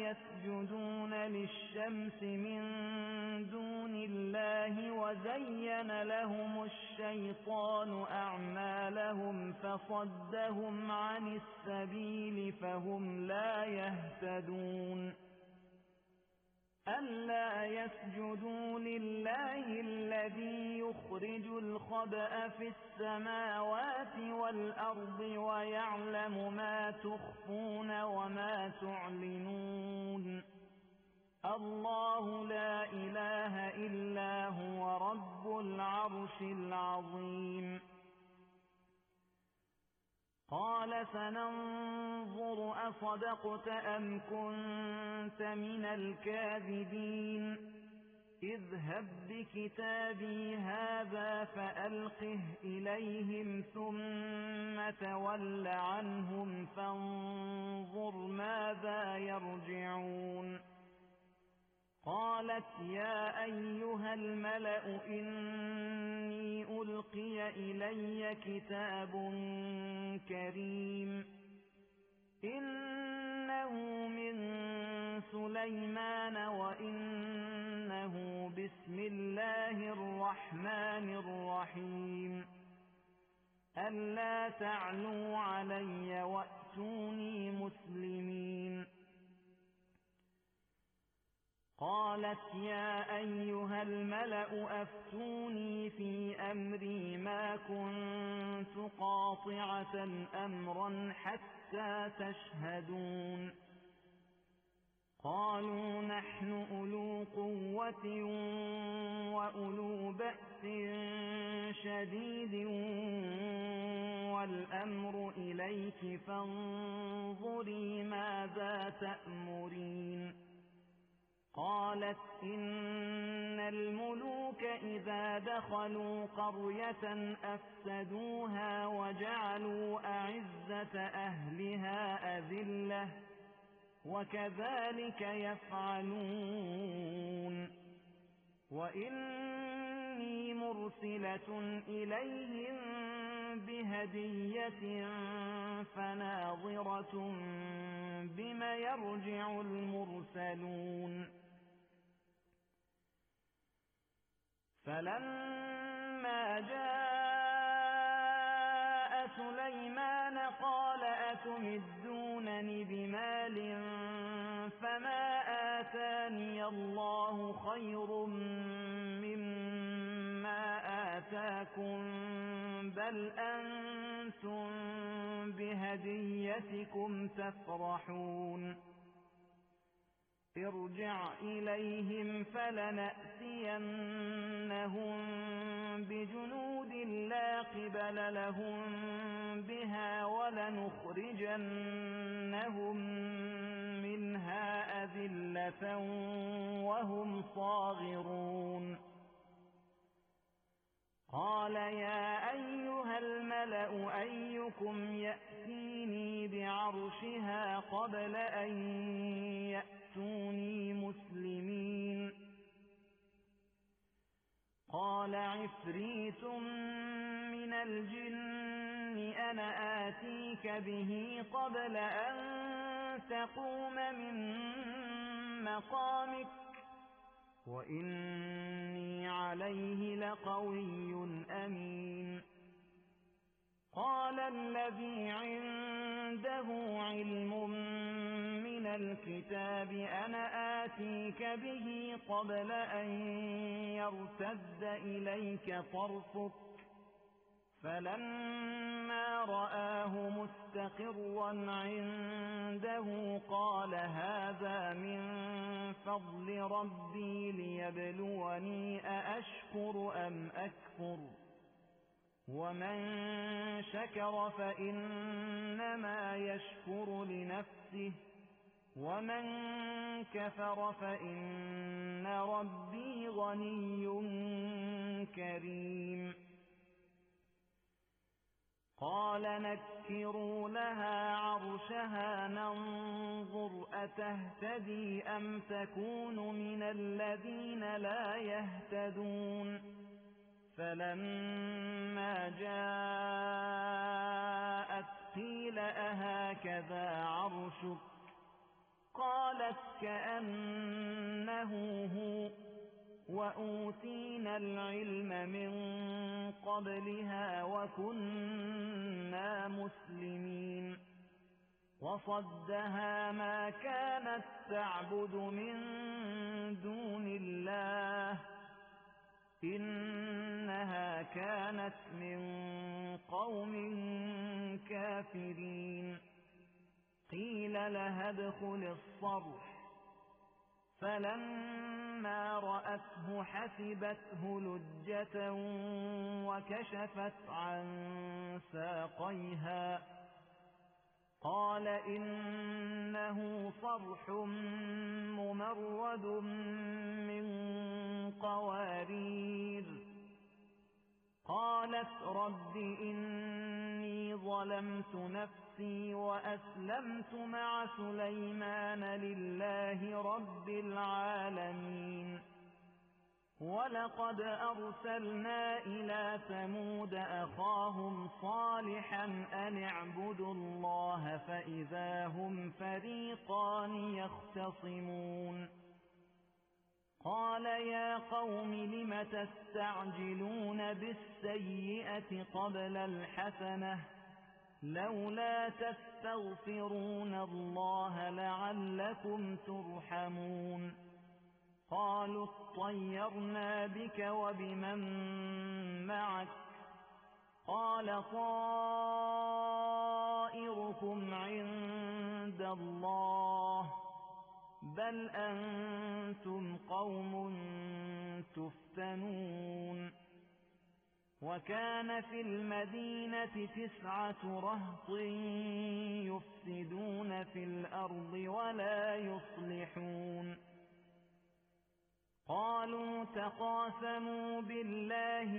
يسجدون للشمس من دون الله وزين لهم الشيطان أعمالهم فصدهم عن السبيل فهم لا يهتدون ألا يسجدوا لله الذي يخرج الخبأ في السماوات والأرض ويعلم ما تخفون وما تعلنون الله لا إله إلا هو رب العرش العظيم قال سننظر أصدقت أم كنت من الكاذبين اذهب بكتابي هذا فألقه إليهم ثم تول عنهم فانظر ماذا يرجعون قالت يا أيها الملأ إني ألقي إلي كتاب كريم إنه من سليمان وإنه بسم الله الرحمن الرحيم ألا تعلوا علي وأتوني مسلمين قالت يا أيها الملأ أفتوني في أمري ما كنت قاطعة أمرا حتى تشهدون قالوا نحن أولو قوة وأولو بأس شديد والأمر إليك فانظري ماذا تأمرين قالت إن الملوك إذا دخلوا قرية أفسدوها وجعلوا أعزة أهلها أذلة وكذلك يفعلون وإني مرسلة إليهم بهدية فناظرة بما يرجع المرسلون فلما جاء سليمان قال أتمدونني بمال فما آتاني الله خير مما آتاكم بل أنتم بهديتكم تفرحون ارجع إليهم فلنأتينهم بجنود لا قبل لهم بها ولنخرجنهم منها أذلة وهم صاغرون قال يا أيها الملأ أيكم يأتيني بعرشها قبل أن يأتوني مسلمين قال عفريت من الجن أنا آتيك به قبل أن تقوم من مقامك وإني عليه لقوي أمين قال الذي عنده علم من الكتاب أنا آتيك به قبل أن يرتد إليك طرفك فلما رآه مستقرا عنده قال هذا من فضل ربي ليبلوني أأشكر أم أكفر ومن شكر فإنما يشكر لنفسه ومن كفر فإن ربي غني كريم قال نكروا لها عرشها ننظر أتهتدي أم تكون من الذين لا يهتدون فلما جاءت قيل أهكذا عرشك قالت كأنه هو وأوتينا العلم من قبلها وكنا مسلمين وصدها ما كانت تعبد من دون الله إنها كانت من قوم كافرين قيل لها ادخل الصرح فلما رأته حسبته لجة وكشفت عن ساقيها قال إنه صرح ممرد من قوارير قالت رب إني ظلمت نفسي وأسلمت مع سليمان لله رب العالمين ولقد أرسلنا إلى ثمود أخاهم صالحا أن اعبدوا الله فإذا هم فريقان يختصمون قال يا قوم لم تستعجلون بالسيئة قبل الحسنة لولا تستغفرون الله لعلكم ترحمون قالوا اطيرنا بك وبمن معك قال طائركم عند الله بل أنتم قوم تفتنون وكان في المدينة 9 رهط يفسدون في الأرض ولا يصلحون قالوا تقاسموا بالله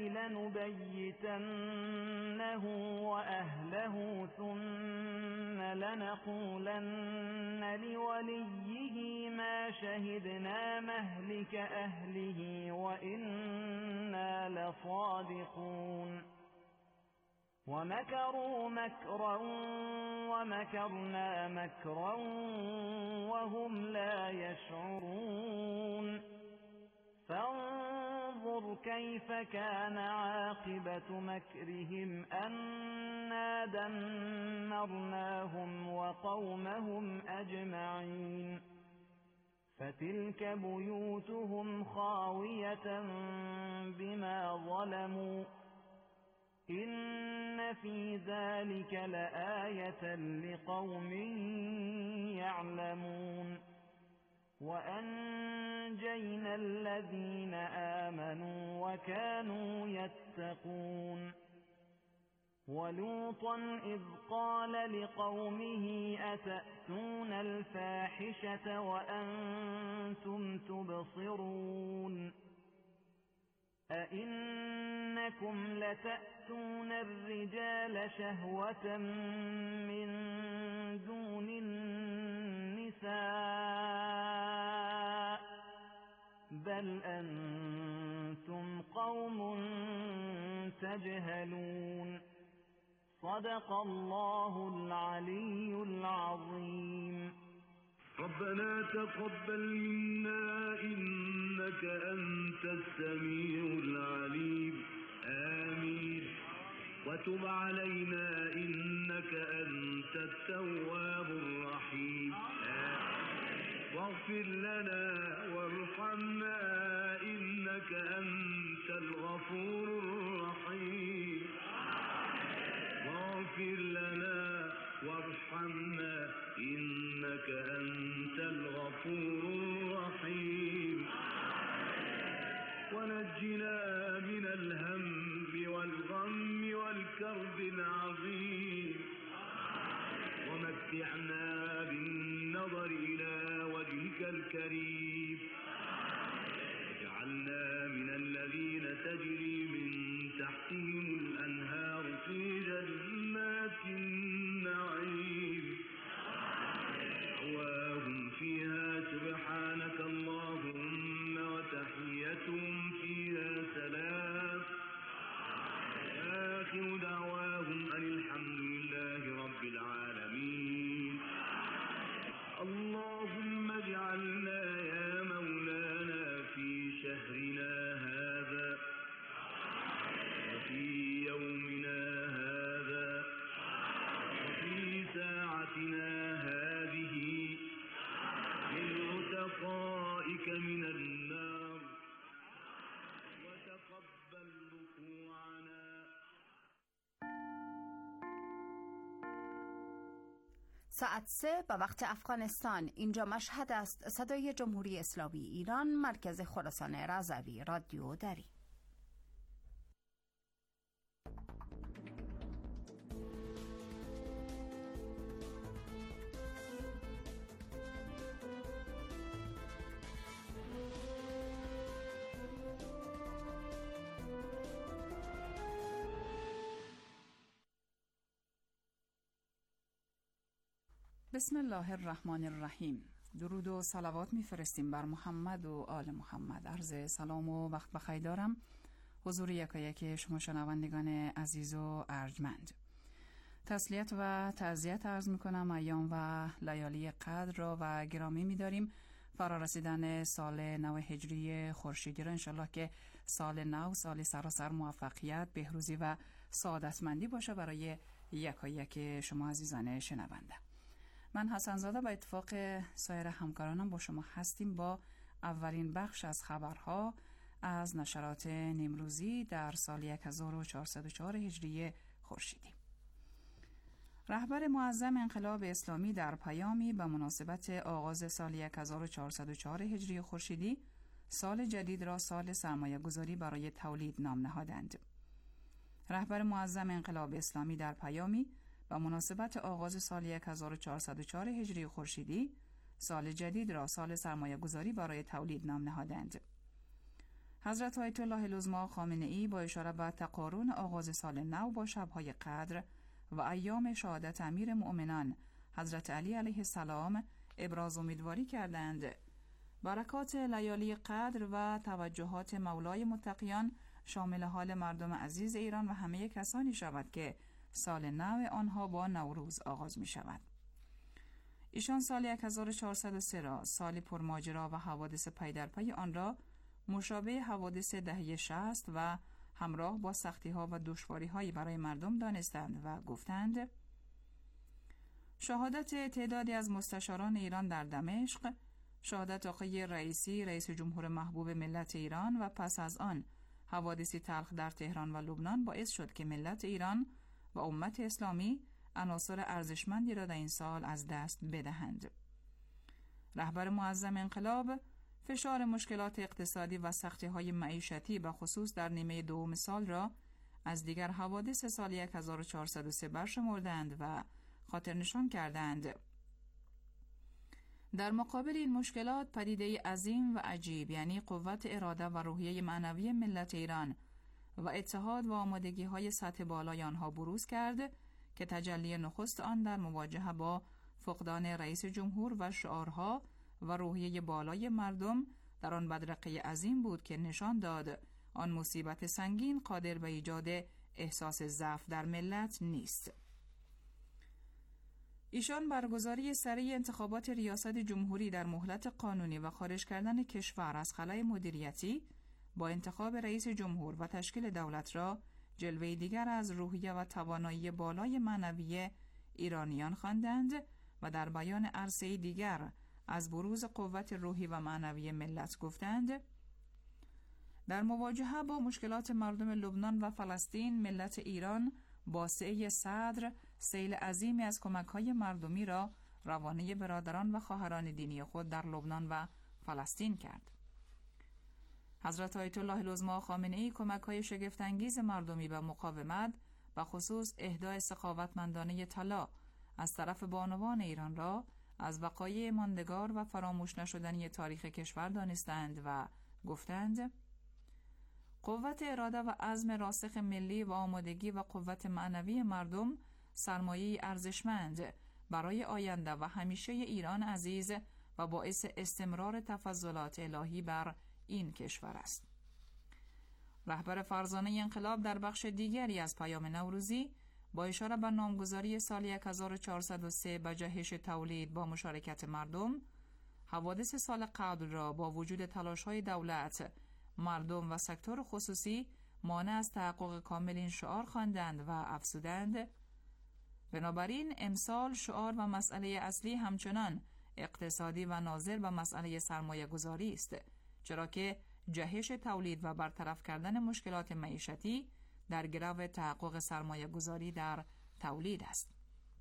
لنبيتنه وأهله ثم لنقولن لوليه ما شهدنا مهلك أهله وإنا لصادقون ومكروا مكرا ومكرنا مكرا وهم لا يشعرون فانظر كيف كان عاقبة مكرهم أنا دمرناهم وقومهم أجمعين فتلك بيوتهم خاوية بما ظلموا إن في ذلك لآية لقوم يعلمون وأنجينا الذين آمنوا وكانوا يتقون ولوطا إذ قال لقومه أتأتون الفاحشة وأنتم تبصرون أئنكم لتأتون الرجال شهوة من دون النساء بل أنتم قوم تجهلون صدق الله العلي العظيم ربنا تقبل منا إنك أنت السميع العليم آمين وتب علينا إنك أنت التواب الرحيم واغفر لنا وارحمنا إنك أنت الغفور الرحيم واغفر لنا وارحمنا إنك أنت الغفور الرحيم ونجنا من الهم والغم والكرب العظيم ومتعنا بالنظر إلى وجهك الكريم واجعلنا من الذين تجري من تحتهم الأنهار في جنات النعيم دعواهم فيها سبحانك اللهم وتحيتهم فيها سلام آخر دعواهم أن الحمد لله رب العالمين اللهم من النار وتقبل ركوعنا. ساعت 3 به وقت افغانستان. اینجا مشهد است. صدای جمهوری اسلامی ایران، مرکز خراسان رضوی، رادیو دری. بسم الله الرحمن الرحیم. درود و صلوات میفرستیم بر محمد و آل محمد. عرض سلام و وقت بخیر دارم حضور یکایک شما شنوندگان عزیز و ارجمند. تسلیت و تعزیت عرض میکنم. ایام و لیالی قدر را و گرامی میداریم. فرا رسیدن سال نو هجری خورشیدی را انشالله که سال نو سال سراسر موفقیت، بهروزی و سعادتمندی باشه برای یکایک شما عزیزان شنونده. من حسن زاده با اتفاق سایر همکارانم با شما هستیم با اولین بخش از خبرها از نشرات نیمروزی در سال 1404 هجری خورشیدی. رهبر معظم انقلاب اسلامی در پیامی به مناسبت آغاز سال 1404 هجری خورشیدی سال جدید را سال سرمایه‌گذاری برای تولید نام نهادند. رهبر معظم انقلاب اسلامی در پیامی و مناسبت آغاز سال 1404 هجری خورشیدی سال جدید را سال سرمایه‌گذاری برای تولید نام نهادند. حضرت آیت الله العظمی خامنه‌ای با اشاره به تقارن آغاز سال نو با شب‌های قدر و ایام شهادت امیر مؤمنان حضرت علی علیه السلام ابراز امیدواری کردند برکات لیالی قدر و توجهات مولای متقیان شامل حال مردم عزیز ایران و همه کسانی شود که سال نو آنها با نوروز آغاز می شود. ایشان سال 1403 را سال پرماجرا و حوادث پی در پی آن را مشابه حوادث دهه 60 و همراه با سختی ها و دشواری هایی برای مردم دانستند و گفتند شهادت تعدادی از مستشاران ایران در دمشق، شهادت آقای رئیسی رئیس جمهور محبوب ملت ایران و پس از آن حوادثی تلخ در تهران و لبنان باعث شد که ملت ایران و امت اسلامی عناصر ارزشمندی را در این سال از دست بدهند. رهبر معظم انقلاب فشار مشکلات اقتصادی و سختی‌های معیشتی به خصوص در نیمه دوم سال را از دیگر حوادث سال 1403 برشمردند و خاطر نشان کردند. در مقابل این مشکلات پدیده عظیم و عجیب یعنی قوت اراده و روحیه معنوی ملت ایران و اتحاد و آمادگی‌های سطح بالای آنها بروز کرد که تجلی نخست آن در مواجهه با فقدان رئیس جمهور و شعارها و روحیه بالای مردم در آن بدرقه عظیم بود که نشان داد آن مصیبت سنگین قادر به ایجاد احساس ضعف در ملت نیست. ایشان برگزاری سریع انتخابات ریاست جمهوری در مهلت قانونی و خارج کردن کشور از خلأ مدیریتی با انتخاب رئیس جمهور و تشکیل دولت را جلوه دیگر از روحیه و توانایی بالای معنوی ایرانیان خواندند و در بیان عرصه دیگر از بروز قوت روحی و معنوی ملت گفتند. در مواجهه با مشکلات مردم لبنان و فلسطین ملت ایران با سعی صدر سیل عظیمی از کمک‌های مردمی را روانه برادران و خواهران دینی خود در لبنان و فلسطین کرد. حضرت آیت الله العظمی خامنه‌ای کمک‌های شگفت‌انگیز مردمی به مقاومت و خصوص اهدای سخاوتمندانه طلا از طرف بانوان ایران را از وقایع ماندگار و فراموش نشدنی تاریخ کشور دانستند و گفتند قوت اراده و عزم راسخ ملی و آمادگی و قوت معنوی مردم سرمایه ارزشمند برای آینده و همیشه ایران عزیز و باعث استمرار تفضلات الهی بر این کشور است. رهبر فرزانه انقلاب در بخش دیگری از پیام نوروزی با اشاره به نامگذاری سال 1403 به جهش تولید با مشارکت مردم، حوادث سال قبل را با وجود تلاش‌های دولت، مردم و سکتور خصوصی مانع از تحقق کامل این شعار خواندند و افزودند بنابراین امسال شعار و مسئله اصلی همچنان اقتصادی و ناظر به مسئله سرمایه گذاری است، چرا که جهش تولید و برطرف کردن مشکلات معیشتی در گرو تحقق سرمایه گذاری در تولید است.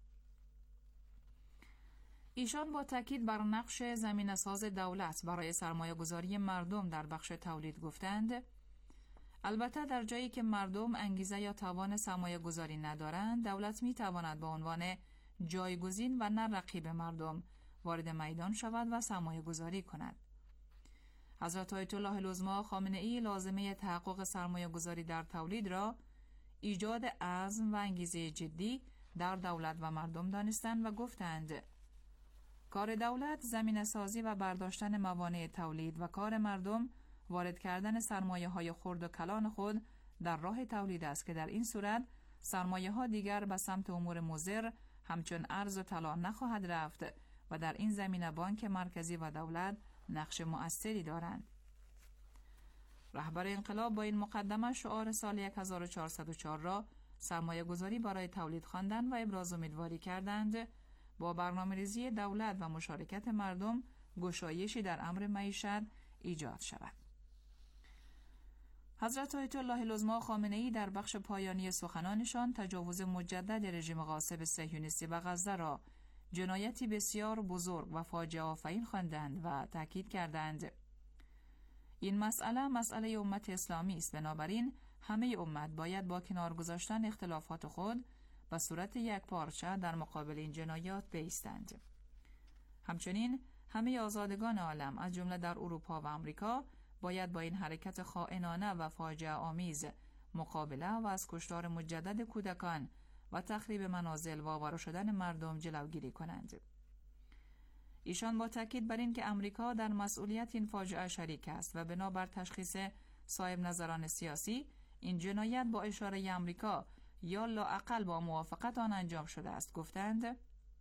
ایشان با تاکید بر نقش زمینه‌ساز دولت برای سرمایه گذاری مردم در بخش تولید گفتند: البته در جایی که مردم انگیزه یا توان سرمایه گذاری ندارند، دولت می تواند به عنوان جایگزین و نه رقیب مردم وارد میدان شود و سرمایه گذاری کند. حضرت آیت الله العظمی خامنه‌ای لازمه تحقق سرمایه گذاری در تولید را ایجاد عزم و انگیزه جدی در دولت و مردم دانستند و گفتند: کار دولت زمینه سازی و برداشتن موانع تولید و کار مردم وارد کردن سرمایه های خرد و کلان خود در راه تولید است که در این صورت سرمایه ها دیگر به سمت امور مضر همچون ارز و طلا نخواهد رفت و در این زمینه بانک مرکزی و دولت نقش مؤثری دارند. رهبر انقلاب با این مقدمه شعار سال 1404 را سرمایه گذاری برای تولید خواندند و ابراز امیدواری کردند با برنامه‌ریزی دولت و مشارکت مردم گشایشی در امر معیشت ایجاد شود. حضرت آیت الله العظمی خامنه‌ای در بخش پایانی سخنانشان تجاوز مجدد رژیم غاصب صهیونیستی به غزه را جنایتی بسیار بزرگ و فاجعه آفرین خواندند و تاکید کردند: این مسئله امت اسلامی است، بنابراین همه امت باید با کنار گذاشتن اختلافات خود به صورت یک پارچه در مقابل این جنایات بایستند. همچنین همه آزادگان عالم از جمله در اروپا و آمریکا باید با این حرکت خائنانه و فاجعه آمیز مقابله و از کشتار مجدد کودکان و تخریب منازل و آواره شدن مردم جلوگیری کنند. ایشان با تاکید بر این که آمریکا در مسئولیت این فاجعه شریک است و بنابر تشخیص صاحب نظران سیاسی این جنایت با اشاره آمریکا یا لااقل با موافقت آن انجام شده است، گفتند: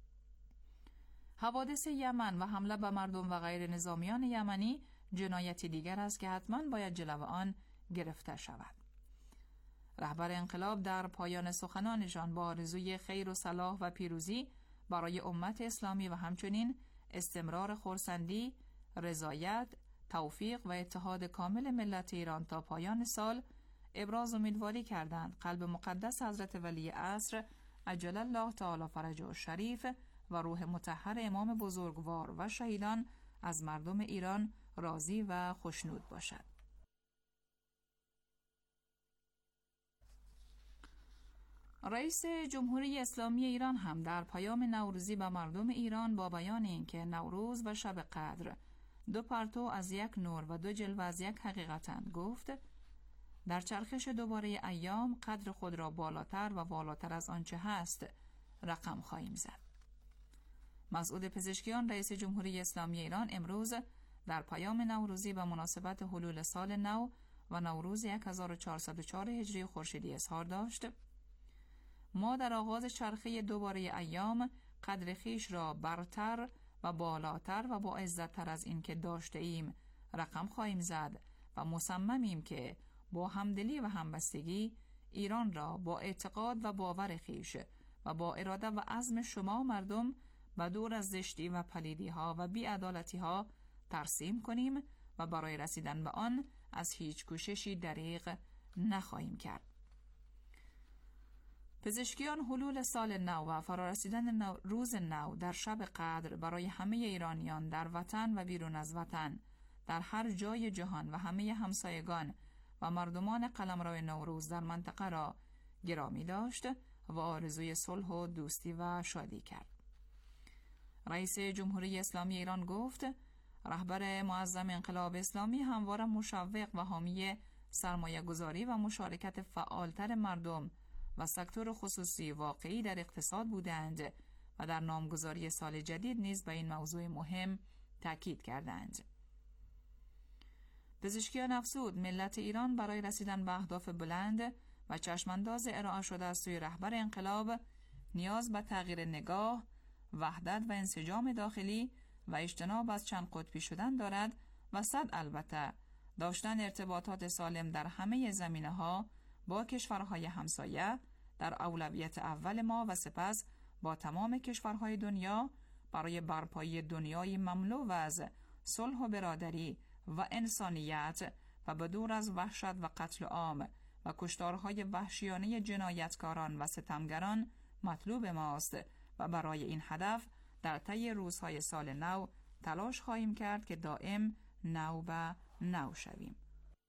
حوادث یمن و حمله به مردم و غیر نظامیان یمنی جنایتی دیگر است که حتما باید جلو آن گرفته شود. رهبر انقلاب در پایان سخنانشان با آرزوی خیر و صلاح و پیروزی برای امت اسلامی و همچنین استمرار خرسندی، رضایت، توفیق و اتحاد کامل ملت ایران تا پایان سال ابراز امیدواری کردند قلب مقدس حضرت ولی عصر عجل الله تعالی فرجه الشریف و روح مطهر امام بزرگوار و شهیدان از مردم ایران راضی و خوشنود باشد. رئیس جمهوری اسلامی ایران هم در پیام نوروزی به مردم ایران با بیان اینکه نوروز و شب قدر دو پرتو از یک نور و دو جلوه از یک حقیقتند گفت: در چرخش دوباره ایام قدر خود را بالاتر و والاتر از آنچه هست رقم خواهیم زد. مسعود پزشکیان رئیس جمهوری اسلامی ایران امروز در پیام نوروزی به مناسبت حلول سال نو و نوروز 1404 هجری خورشیدی اظهار داشت: ما در آغاز چرخه دوباره ایام قدر خویش را برتر و بالاتر و با عزت‌تر از این که داشته ایم رقم خواهیم زد و مصممیم که با همدلی و همبستگی ایران را با اعتقاد و باور خویش و با اراده و عزم شما مردم و دور از زشتی و پلیدی ها و بی‌عدالتی ها ترسیم کنیم و برای رسیدن به آن از هیچ کوششی دریغ نخواهیم کرد. پزشکیان حلول سال نو و فرارسیدن روز نو در شب قدر برای همه ایرانیان در وطن و بیرون از وطن در هر جای جهان و همه همسایگان و مردمان قلمرو نوروز در منطقه را گرامی داشت و آرزوی صلح و دوستی و شادی کرد. رئیس جمهوری اسلامی ایران گفت: رهبر معظم انقلاب اسلامی همواره مشوق و حامی سرمایه گذاری و مشارکت فعالتر مردم و سکتور خصوصی واقعی در اقتصاد بودند و در نامگذاری سال جدید نیز به این موضوع مهم تاکید کردند. پزشکیان افزود ملت ایران برای رسیدن به اهداف بلند و چشمانداز ارائه شده از سوی رهبر انقلاب نیاز به تغییر نگاه، وحدت و انسجام داخلی و اجتناب از چند قطبی شدن دارد و صد البته داشتن ارتباطات سالم در همه زمینه‌ها با کشورهای همسایه در اولویت اول ما و سپس با تمام کشورهای دنیا برای برپایی دنیای مملو از صلح و برادری و انسانیت و بدور از وحشت و قتل عام و کشتارهای وحشیانه جنایتکاران و ستمگران مطلوب ماست و برای این هدف در طی روزهای سال نو تلاش خواهیم کرد که دائم نو به نو شویم.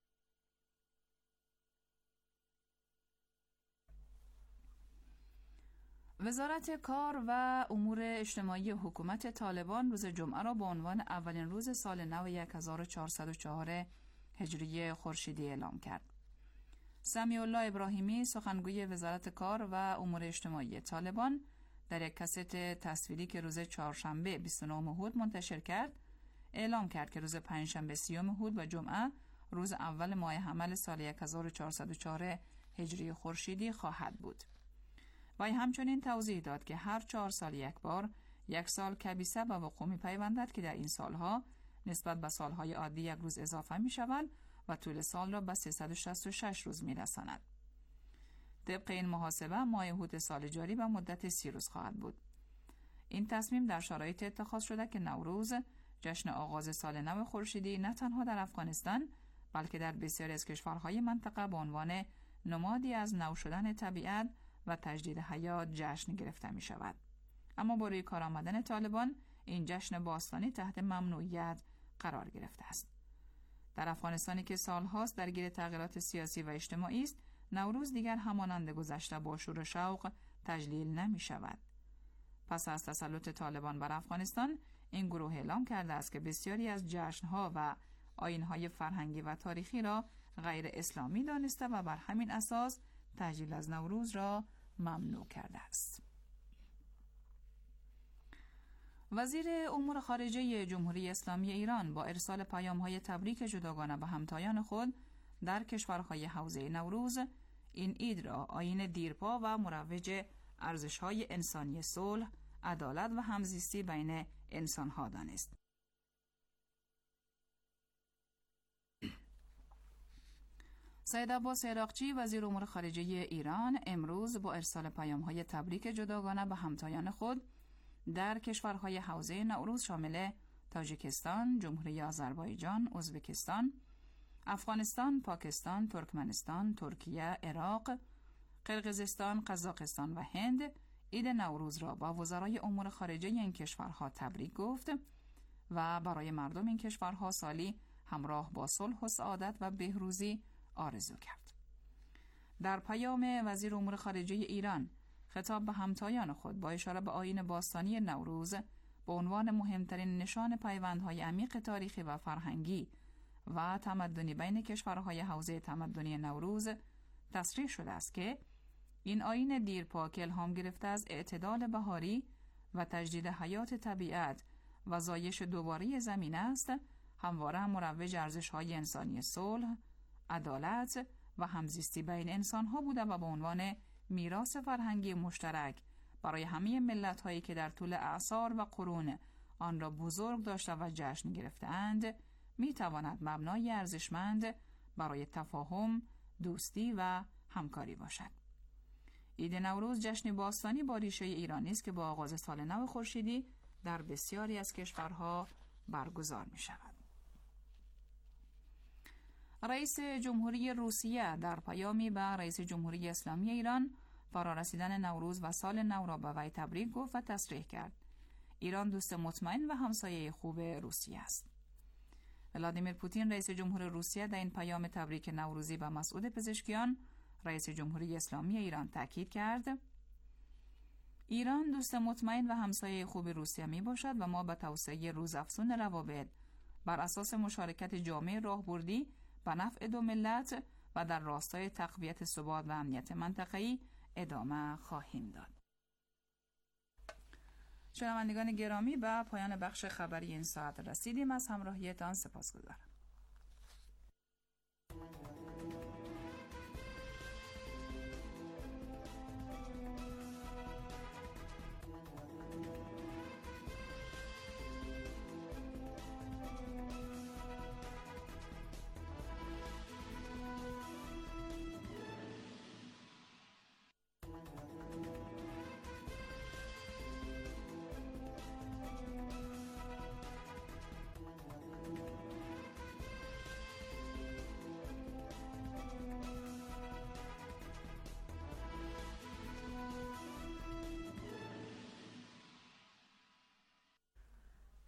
وزارت کار و امور اجتماعی حکومت طالبان روز جمعه را به عنوان اولین روز سال نو 1404 هجری خورشیدی اعلام کرد. سمیع الله ابراهیمی سخنگوی وزارت کار و امور اجتماعی طالبان در یک کست تصویری که روز چهارشنبه 29 هود منتشر کرد اعلام کرد که روز پنجشنبه 30 هود و جمعه روز اول ماه حمل سال 1404 هجری خورشیدی خواهد بود. و همچنین توضیح داد که هر 4 سال یک بار یک سال کبیسه به وقوع می‌پیوندد که در این سالها نسبت به سالهای عادی یک روز اضافه می شود و طول سال را به 366 روز می رساند. طبق این محاسبه ماه هود سال جاری به مدت 30 روز خواهد بود. این تصمیم در شرایط اتخاذ شده که نوروز جشن آغاز سال نو خورشیدی نه تنها در افغانستان بلکه در بسیاری از کشورهای منطقه به عنوان نمادی از نو شدن طبیعت و تجدید حیات جشن گرفته می شود. اما با روی کار آمدن طالبان این جشن باستانی تحت ممنوعیت قرار گرفته است. در افغانستانی که سالهاست درگیر تغییرات سیاسی و اجتماعی است، نوروز دیگر همانند گذشته با شور و شوق تجلیل نمی شود. پس از تسلط طالبان بر افغانستان، این گروه اعلام کرده است که بسیاری از جشنها و آیین‌های فرهنگی و تاریخی را غیر اسلامی دانسته و بر همین اساس تجلیل از نوروز را ممنوع کرده است. وزیر امور خارجه جمهوری اسلامی ایران با ارسال پیام‌های تبریک جداگانه به همتایان خود در کشورهای حوزه نوروز این عید را آیین دیرپا و مروج ارزش‌های انسانی صلح، عدالت و همزیستی بین انسان‌ها دانست. سید عباس عراقچی وزیر امور خارجه ایران امروز با ارسال پیام‌های تبریک جداگانه به همتایان خود در کشورهای حوزه نوروز شامل تاجیکستان، جمهوری آذربایجان، ازبکستان، افغانستان، پاکستان، ترکمنستان، ترکیه، عراق، قرقیزستان، قزاقستان و هند عید نوروز را با وزرای امور خارجه این کشورها تبریک گفت و برای مردم این کشورها سالی همراه با صلح و سعادت و بهروزی آرزو کرد. در پیام وزیر امور خارجه ایران خطاب به همتایان خود با اشاره به آیین باستانی نوروز به عنوان مهمترین نشان پیوندهای عمیق تاریخی و فرهنگی و تمدنی بین کشورهای حوزه تمدنی نوروز تصریح شده است که این آیین دیرپا که الهام گرفته از اعتدال بهاری و تجدید حیات طبیعت و زایش دوباره زمین است، همواره هم مروج ارزش‌های انسانی صلح، عدالت و همزیستی بین انسان‌ها بوده و به عنوان میراث فرهنگی مشترک برای همه ملت‌هایی که در طول اعصار و قرون آن را بزرگ داشته و جشن گرفته‌اند می‌تواند مبنای ارزشمند برای تفاهم، دوستی و همکاری باشد. عید نوروز جشن باستانی با ریشه ایرانی است که با آغاز سال نو خورشیدی در بسیاری از کشورها برگزار می‌شود. رئیس جمهوری روسیه در پیامی به رئیس جمهوری اسلامی ایران فرارسیدن نوروز و سال نو را به وی تبریک گفت و تصریح کرد ایران دوست مطمئن و همسایه خوب روسیه است. ولادیمیر پوتین رئیس جمهور روسیه در این پیام تبریک نوروزی به مسعود پزشکیان رئیس جمهوری اسلامی ایران تاکید کرد ایران دوست مطمئن و همسایه خوب روسیه می باشد و ما به توسعه روزافزون روابط بر اساس مشارکت جامع راهبردی به نفع دو ملت و در راستای تقویت ثبات و امنیت منطقه‌ای ادامه خواهیم داد. شنوندگان گرامی، به پایان بخش خبری این ساعت رسیدیم. از همراهیتان سپاسگزارم.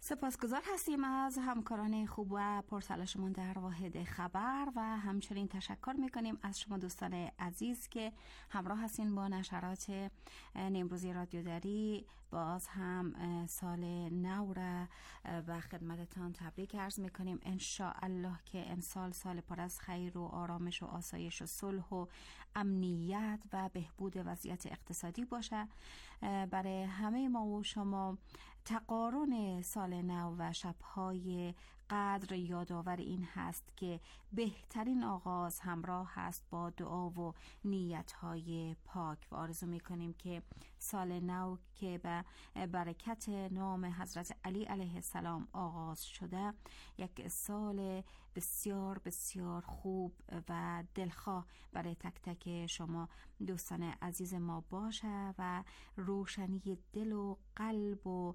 سپاسگزار هستیم از همکاران خوب و پرتلاشمون در واحد خبر و همچنین تشکر میکنیم از شما دوستان عزیز که همراه هستین با نشرات نیمروزی رادیو دری. باز هم سال نو را و خدمتتان تبریک عرض میکنیم. ان شاء الله که امسال سال پر از خیر و آرامش و آسایش و صلح و امنیت و بهبود وضعیت اقتصادی باشه برای همه ما و شما. تقارن سال نو و شب‌های قدر یادآور این هست که بهترین آغاز همراه هست با دعا و نیت‌های پاک و آرزو می‌کنیم که سال نو که به برکت نام حضرت علی علیه السلام آغاز شده یک سال بسیار بسیار خوب و دلخواه برای تک تک شما دوستان عزیز ما باشه و روشنی دل و قلب و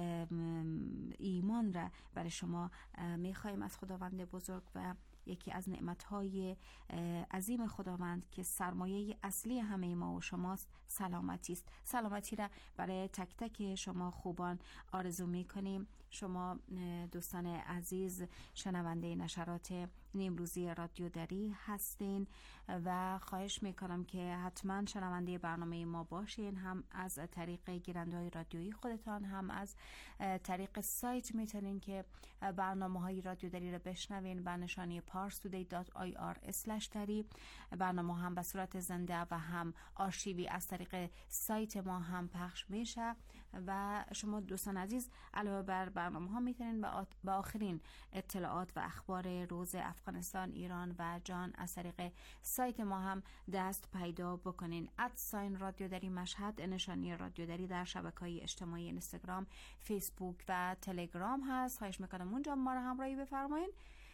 ایمان را برای شما میخوایم از خداوند بزرگ. و یکی از نعمتهای عظیم خداوند که سرمایه اصلی همه ما و شماست سلامتی است. سلامتی را برای تک تک شما خوبان آرزو میکنیم. شما دوستان عزیز شنونده نشرات نیمروزی رادیو دری هستین و خواهش میکنم که حتما شنونده برنامه ما باشین، هم از طریق گیرنده‌های رادیویی خودتان، هم از طریق سایت میتونین که برنامه‌های رادیو دری رو بشنوین با نشانی parstoday.ir/dari. برنامه هم به صورت زنده و هم آرشیوی از طریق سایت ما هم پخش میشه و شما دوستان عزیز علاوه بر برنامه ها میتونین به آخرین اطلاعات و اخبار روز افغانستان، ایران و جهان از طریق سایت ما هم دست پیدا بکنین. رادیو دری مشهد نشانی رادیو دری در شبکه‌های اجتماعی اینستاگرام، فیسبوک و تلگرام هست. خواهش میکنم اونجا ما رو همراهی بفرمایین.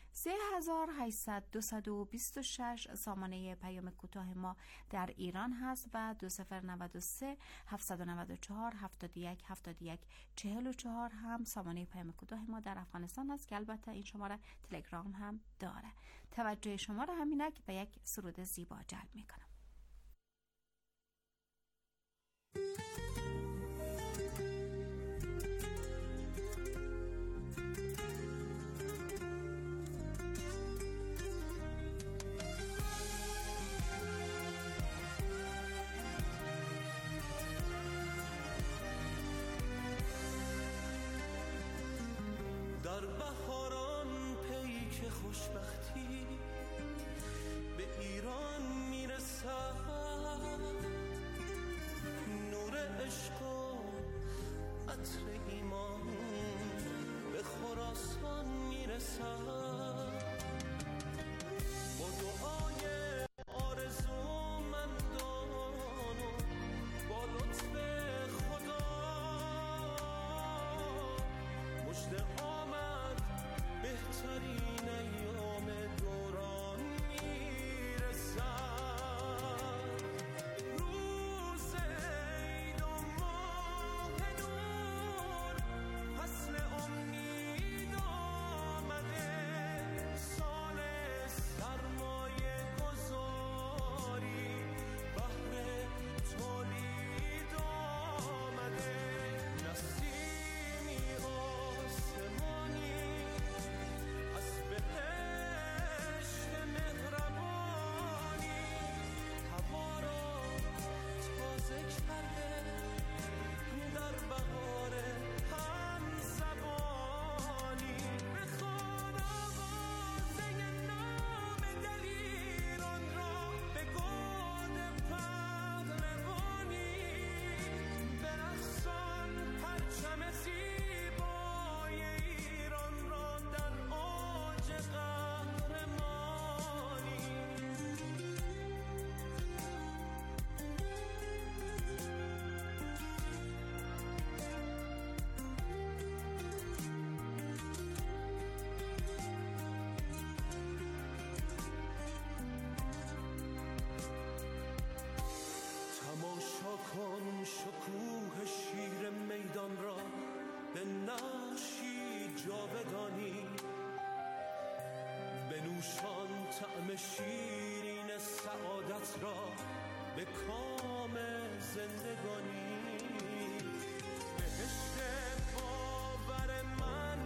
3826 سامانه پیام کوتاه ما در ایران هست و 2093 794 71 71 44 هم سامانه پیام کوتاه ما در افغانستان هست که البته این شماره تلگرام هم داره. توجه شما را همینک به یک سرود زیبا جلب میکنم. در بهاران پیک خوشبختی به ایران میرسد، نور عشق و عطر ایمان به خراسان میرسد. با دعای آرزومندان و با لطف خدا مژده بهترین ایام دوران میرسد. روز عید و ماه نور فصل امید آمده، سال سرمایه گذاری بهر تولید آمده. نسیمی آسمانی بهشت مهربانی هوا را تازه کرده، در بهار همزبانی بخوان آوازه نام دلیران را به گود پهلوانی، برقصان پرچم زیبای ایران را در قهرمانی. تماشا کن شکوه شیر میدان را به نقشی جاودانی، بنوشان طعم شیرین سعادت را به کام زندگانی. بهشت باور من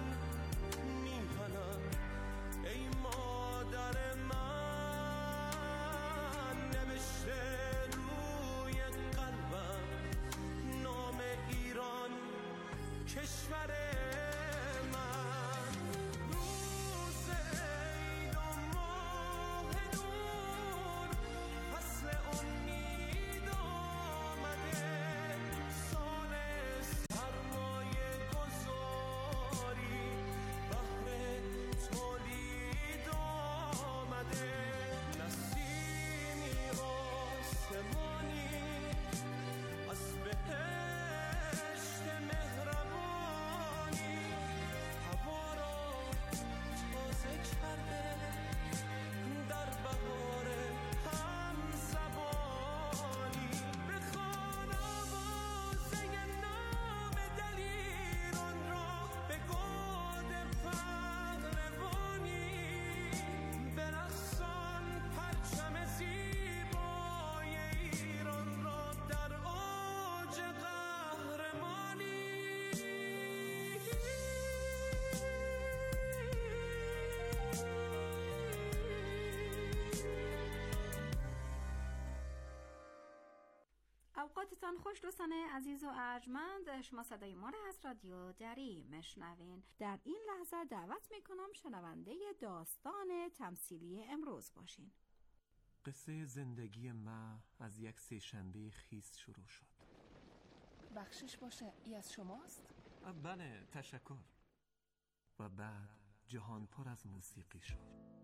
بسیار خوش دوستان عزیز و ارجمند، شما صدای ما را از رادیو دری میشنوین. در این لحظه دعوت میکنم شنونده داستان تمثیلی امروز باشین. قصه زندگی ما از یک سه‌شنبه خیس شروع شد. بخشش باشه، ای از شماست؟ بله، تشکر. و بعد جهان پر از موسیقی شد.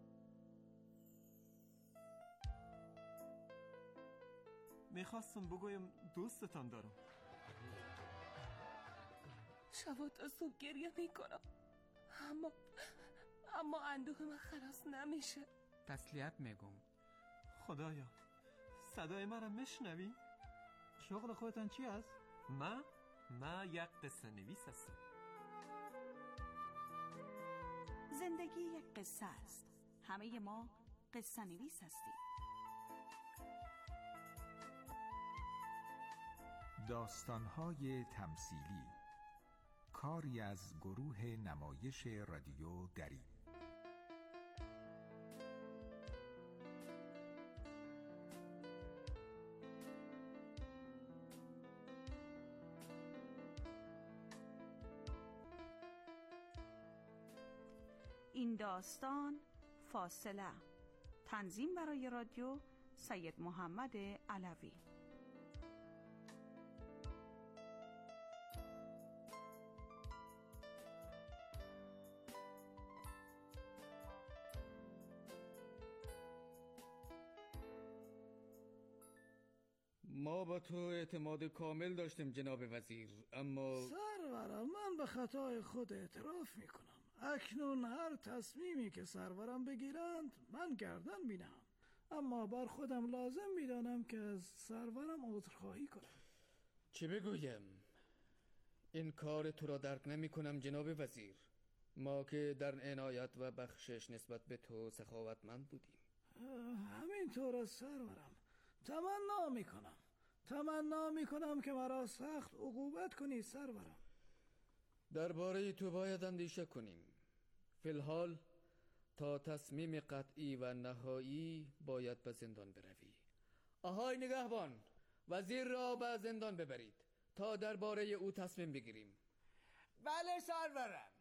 میخواستم بگویم دوستتان دارم. شب تا صبح گریه میکنم، اما اندوه من خلاص نمیشه. تسلیت میگم. خدایا، صدای مرا میشنوی؟ شغل خودتان چی است؟ ما یک قصه نویس هستم. زندگی یک قصه است. همه ما قصه نویس هستیم. داستان‌های تمثیلی، کاری از گروه نمایش رادیو دری. این داستان فاصله. تنظیم برای رادیو سید محمد علوی. ما با تو اعتماد کامل داشتیم جناب وزیر، اما سرورم، من به خطای خود اعتراف میکنم. اکنون هر تصمیمی که سرورم بگیرند من گردن می‌نهم، اما بر خودم لازم میدانم که از سرورم عذرخواهی کنم. چه بگویم؟ این کار تو را درک نمی کنم جناب وزیر. ما که در عنایت و بخشش نسبت به تو سخاوتمند بودیم. همینطور از سرورم. تمنا میکنم که مرا سخت عقوبت کنی سرورم. درباره تو باید اندیشه کنیم. فی الحال تا تصمیم قطعی و نهایی باید به زندان بروی. آهای نگهبان، وزیر را به زندان ببرید تا درباره او تصمیم بگیریم. بله سرورم.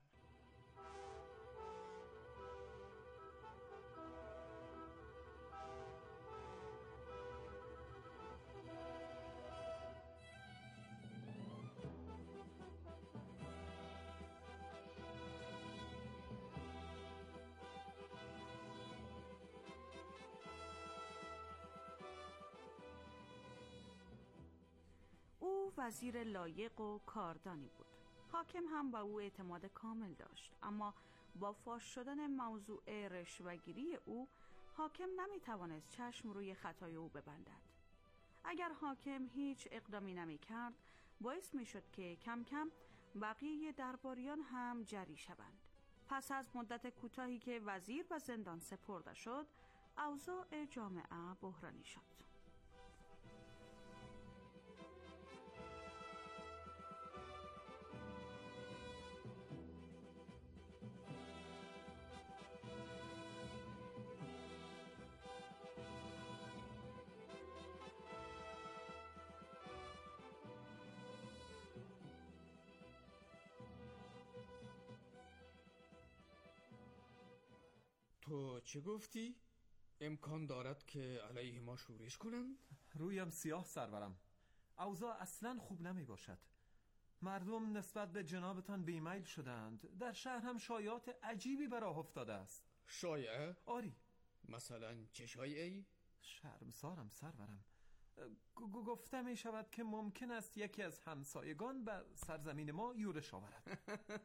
وزیر لایق و کاردانی بود. حاکم هم به او اعتماد کامل داشت، اما با فاش شدن موضوع رشوه‌گیری او حاکم نمیتوانست چشم روی خطای او ببندد. اگر حاکم هیچ اقدامی نمیکرد، باعث میشد که کم کم بقیه درباریان هم جری شوند. پس از مدت کوتاهی که وزیر به زندان سپرده شد، اوضاع جامعه بحرانی شد. تو چه گفتی؟ امکان دارد که علیه ما شورش کنند؟ رویم سیاه سرورم. اوضاع اصلا خوب نمی باشد. مردم نسبت به جنابتان بیمیل شدند. در شهر هم شایعات عجیبی به راه افتاده است. شایعه؟ آری. مثلا چه شایعه‌ای؟ شرمسارم سرورم. گفته می شود که ممکن است یکی از همسایگان به سرزمین ما یورش آورد.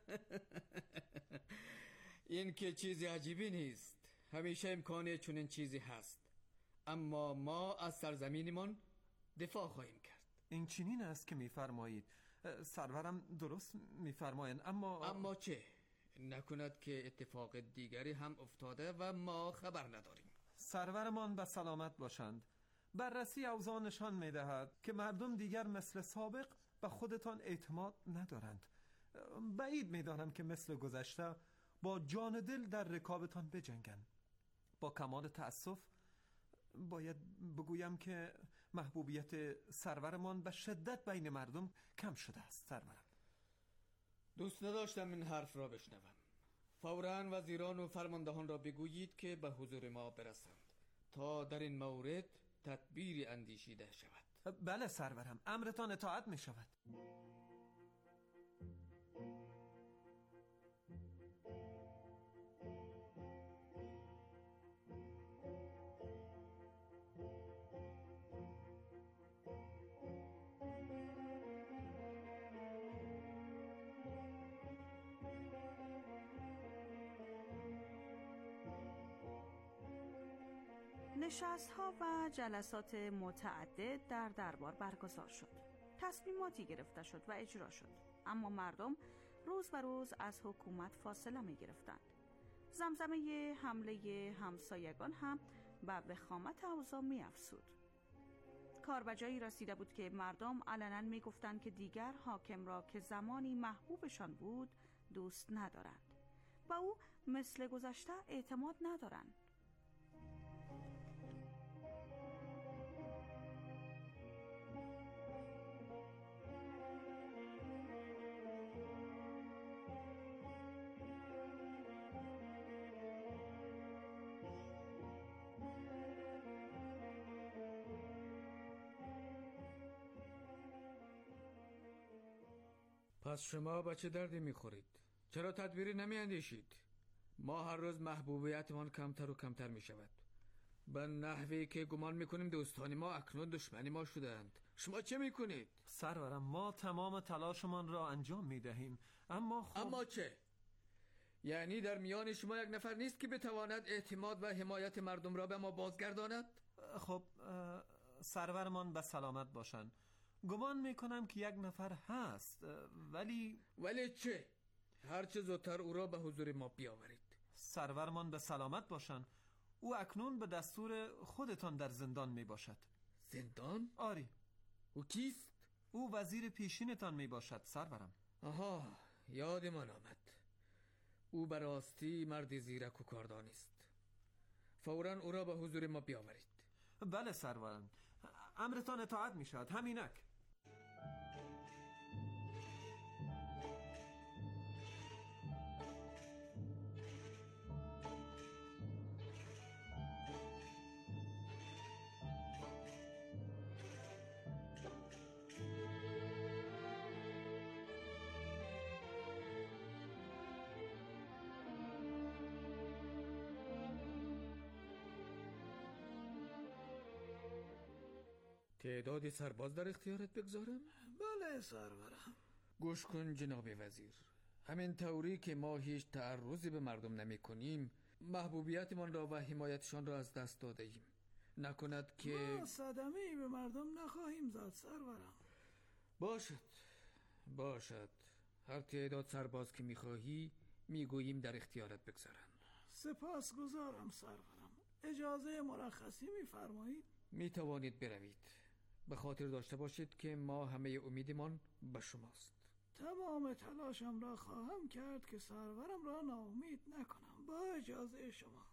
این که چیزی عجیبی نیست. همیشه امکان چنین چیزی هست. اما ما از سرزمینمان دفاع خواهیم کرد. این چنین است که میفرمایید. سرورم درست میفرمایند، اما چه؟ نکند که اتفاق دیگری هم افتاده و ما خبر نداریم. سرورمان به سلامت باشند. بررسی اوضاع نشان میدهد که مردم دیگر مثل سابق به خودتان اعتماد ندارند. بعید میدانم که مثل گذشته با جان دل در رکابتان بجنگند. با کمال تأسف باید بگویم که محبوبیت سرورمان به شدت بین مردم کم شده است سرورم. دوست نداشتم این حرف را بشنوم. فوراً وزیران و فرماندهان را بگویید که به حضور ما برسند تا در این مورد تدبیری اندیشیده شود. بله سرورم، امرتان اطاعت می شود. نشست‌ها و جلسات متعدد در دربار برگزار شد. تصمیماتی گرفته شد و اجرا شد، اما مردم روز به روز از حکومت فاصله می گرفتند. زمزمه حمله همسایگان هم به وخامت اوضاع می افزود. کار به جایی رسیده بود که مردم علنا می گفتند که دیگر حاکم را که زمانی محبوبشان بود دوست ندارند و او مثل گذشته اعتماد ندارند. پس شما به چه دردی میخورید؟ چرا تدبیری نمی اندیشید؟ ما هر روز محبوبیتمان کمتر و کمتر می شود. به نحوی که گمان میکنیم دوستان ما اکنون دشمنی ما شدند. شما چه میکنید؟ سرورم، ما تمام تلاشمان را انجام میدهیم، اما خب... اما چه؟ یعنی در میان شما یک نفر نیست که بتواند اعتماد و حمایت مردم را به ما بازگرداند؟ خب سرورمان به سلامت باشند. گمان میکنم که یک نفر هست، ولی چه؟ هرچه زودتر او را به حضور ما بیاورید. سرورمان به سلامت باشند. او اکنون به دستور خودتان در زندان می باشد. زندان؟ آری. او کیست؟ او وزیر پیشینتان می باشد سرورم. آها، یادمان آمد. او به راستی مردی زیرک و کاردانی است. فوراً او را به حضور ما بیاورید. بله سرورم، امرتان اطاعت می شود. همینک. تعدادی سرباز در اختیارت بگذارم؟ بله سرورم. گوش کن جناب وزیر. همین طوری که ما هیچ تعرضی به مردم نمی کنیم، محبوبیتمان را و حمایتشان را از دست داده ایم. نکند که ما صدمه‌ای به مردم نخواهیم زد سرورم. باشد. هر تعداد سرباز که میخواهی میگوییم در اختیارت بگذارن. سپاسگزارم سرورم. اجازه مرخصی میفرمایید؟ میتوانید بروید. به خاطر داشته باشید که ما همه امیدمان به شماست. تمام تلاشم را خواهم کرد که سرورم را ناامید نکنم. با اجازه شما.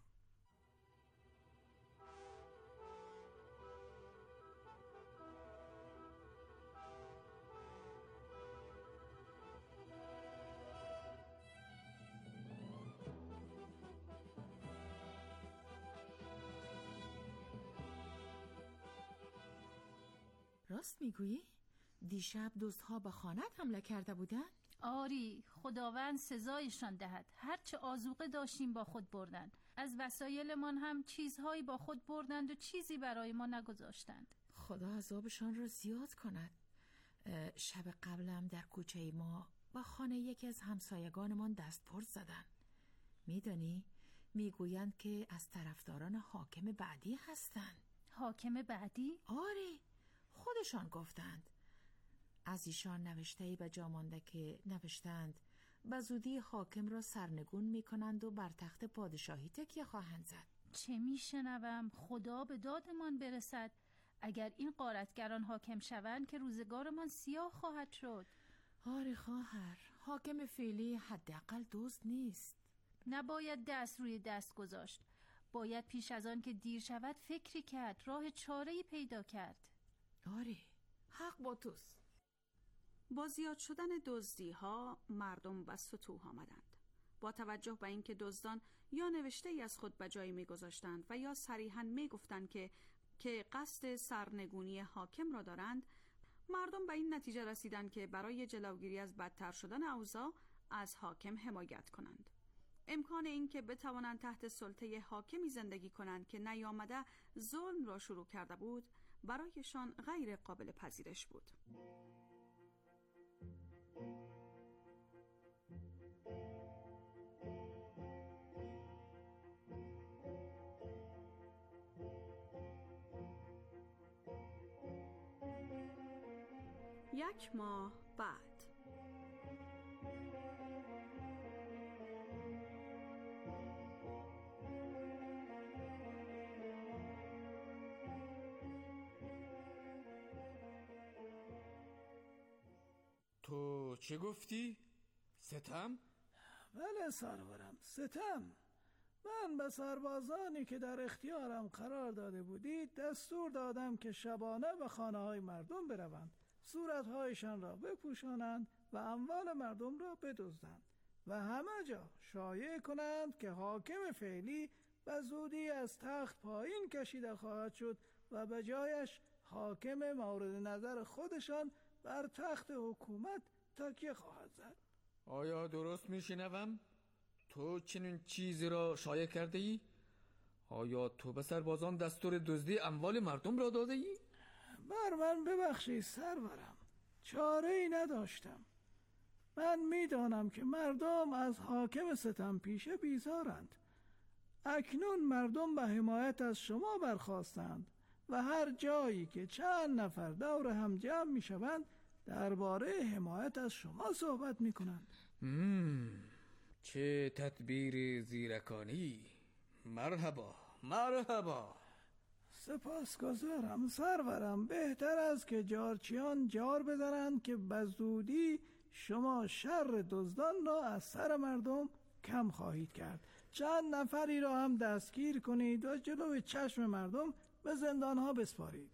راست میگویی؟ دیشب دزدها به خانه‌ات حمله کرده بودند؟ آری، خداوند سزایشان دهد. هرچه آذوقه داشتیم با خود بردند. از وسایلمان هم چیزهایی با خود بردند و چیزی برای ما نگذاشتند. خدا عذابشان را زیاد کند. شب قبلم در کوچه ما با خانه یکی از همسایگانمان دستپرد زدند. میدانی؟ میگویند که از طرفداران حاکم بعدی هستند. حاکم بعدی؟ آری، خودشان گفتند. از ایشان نوشته‌ای به جا مانده که نوشتند به زودی حاکم را سرنگون می‌کنند و بر تخت پادشاهی تکیه خواهند زد. چه میشنوم؟ خدا به دادمان برسد. اگر این غارتگران حاکم شوند که روزگارمان سیاه خواهد شد. آره خواهر، حاکم فعلی حداقل دزد نیست. نباید دست روی دست گذاشت. باید پیش از آن که دیر شود فکری کرد، راه چاره‌ای پیدا کرد. آره، حق با توست. با زیاد شدن دزدی‌ها مردم به سطوح آمدند. با توجه به اینکه دزدان یا نوشته‌ای از خود به جایی می‌گذاشتند و یا صریحاً می‌گفتند که قصد سرنگونی حاکم را دارند، مردم به این نتیجه رسیدند که برای جلوگیری از بدتر شدن اوضاع از حاکم حمایت کنند. امکان این که بتوانند تحت سلطه حاکمی زندگی کنند که نیامده ظلم را شروع کرده بود، برایشان غیر قابل پذیرش بود. یک ماه بعد تو چه گفتی؟ ستم؟ بله سرورم، ستم. من به سربازانی که در اختیارم قرار داده بودید دستور دادم که شبانه به خانه های مردم بروند، صورتهایشان را بپوشانند و اموال مردم را بدزدند و همه جا شایع کنند که حاکم فعلی به زودی از تخت پایین کشیده خواهد شد و به جایش حاکم مورد نظر خودشان بر تخت حکومت تکیه خواهد زد. آیا درست میشنوم؟ تو چنین چیزی را شایع کرده ای؟ آیا تو به سربازان دستور دزدی اموال مردم را داده ای؟ بر من ببخشید سرورم، چاره ای نداشتم. من میدانم که مردم از حاکم ستم پیشه بیزارند. اکنون مردم به حمایت از شما برخاستند و هر جایی که چند نفر دور هم جمع می شوند درباره حمایت از شما صحبت می کنند. چه تدبیر زیرکانی. مرحبا مرحبا. سپاسگزارم سرورم. بهتر است که جارچیان جار بزنند که بزودی شما شر دزدان را از سر مردم کم خواهید کرد. چند نفری را هم دستگیر کنید و جلوی چشم مردم به زندانها بسپارید.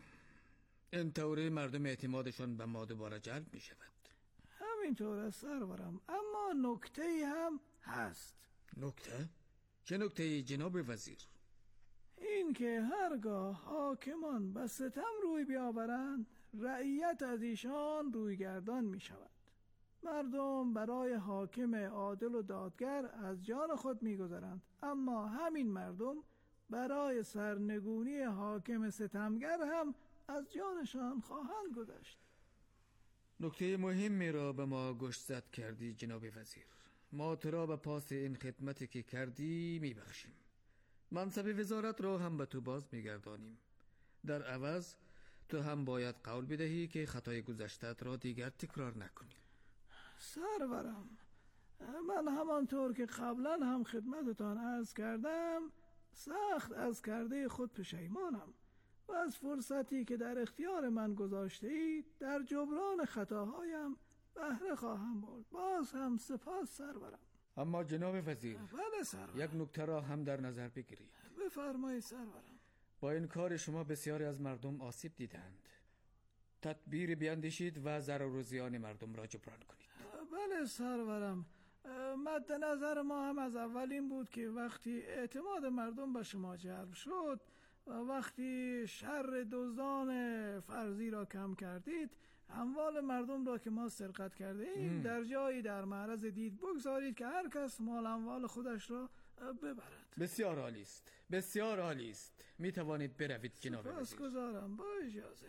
این طوری مردم اعتمادشان به ما دوباره جلب می شود. همینطور است سرورم، اما نکته‌ای هم هست. نکته؟ چه نکته‌ای جناب وزیر؟ این که هرگاه حاکمان به ستم روی بیاورند رعیت از ایشان رویگردان می شود. مردم برای حاکم عادل و دادگر از جان خود می گذرند، اما همین مردم برای سرنگونی حاکم ستمگر هم از جانشان خواهند گذشت. نکته مهمی را به ما گوشزد کردی جناب وزیر. ما تو را به پاس این خدمتی که کردی می بخشیم. منصب وزارت را هم به تو باز می گردانیم. در عوض تو هم باید قول بدهی که خطای گذشتت را دیگر تکرار نکنی. سرورم، من همانطور که قبلا هم خدمتتان عرض کردم سخت از کرده خود پشیمانم و از فرصتی که در اختیار من گذاشته اید در جبران خطاهایم بهره خواهم برد. باز هم سپاس سرورم. اما جناب وزیر، بله سرورم، یک نکته را هم در نظر بگیرید. بفرمایید سرورم. با این کار شما بسیاری از مردم آسیب دیدند. تدبیر بیاندیشید و ضرر و زیان مردم را جبران کنید. بله سرورم، مد نظر ما هم از اول این بود که وقتی اعتماد مردم به شما جلب شد و وقتی شر دزدان فرضی را کم کردید، اموال مردم را که ما سرقت کرده ایم در جایی در معرض دید بگذارید که هر کس مال اموال خودش را ببرد. بسیار عالی است، بسیار عالی است. می توانید بروید جناب وزیر. سپاسگزارم، با اجازه.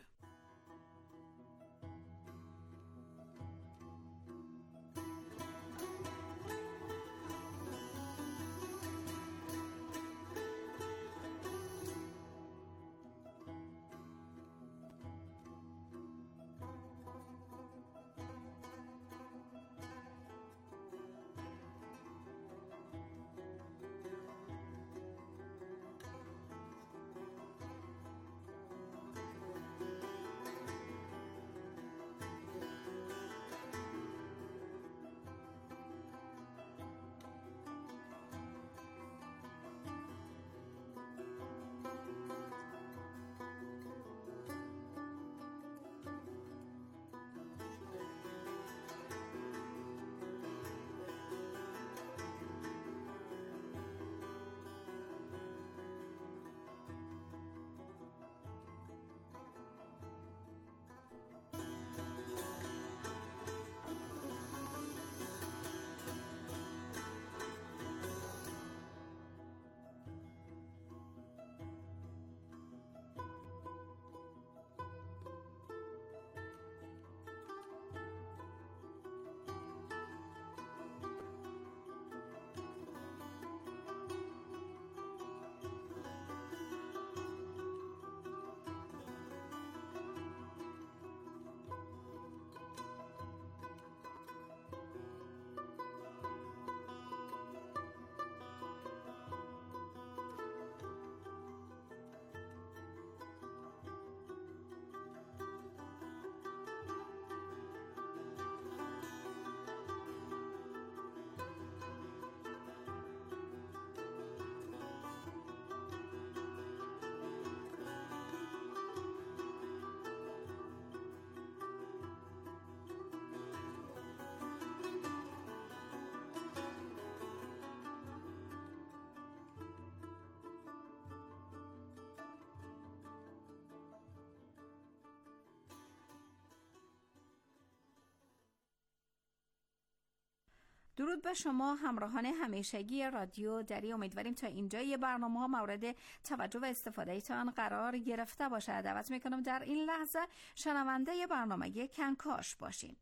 درود به شما همراهان همیشگی رادیو دری. امیدواریم تا اینجای برنامه مورد توجه و استفاده تان قرار گرفته باشه. دعوت میکنم در این لحظه شنونده برنامه کنکاش باشین.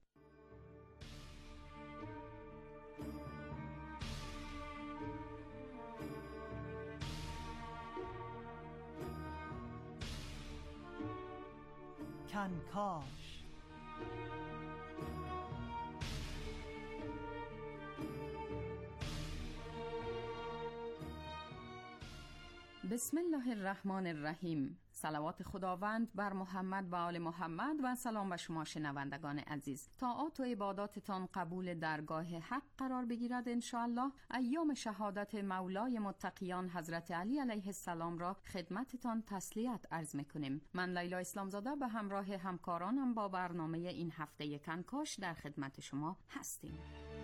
کنکاش. بسم الله الرحمن الرحیم. صلوات خداوند بر محمد و آل محمد و سلام به شما شنوندگان عزیز. طاعات و عباداتتان قبول درگاه حق قرار بگیرد انشاءالله. ایام شهادت مولای متقیان حضرت علی علیه السلام را خدمتتان تسلیت عرض میکنیم. من لیلا اسلامزاده به همراه همکارانم با برنامه این هفته کنکاش در خدمت شما هستیم.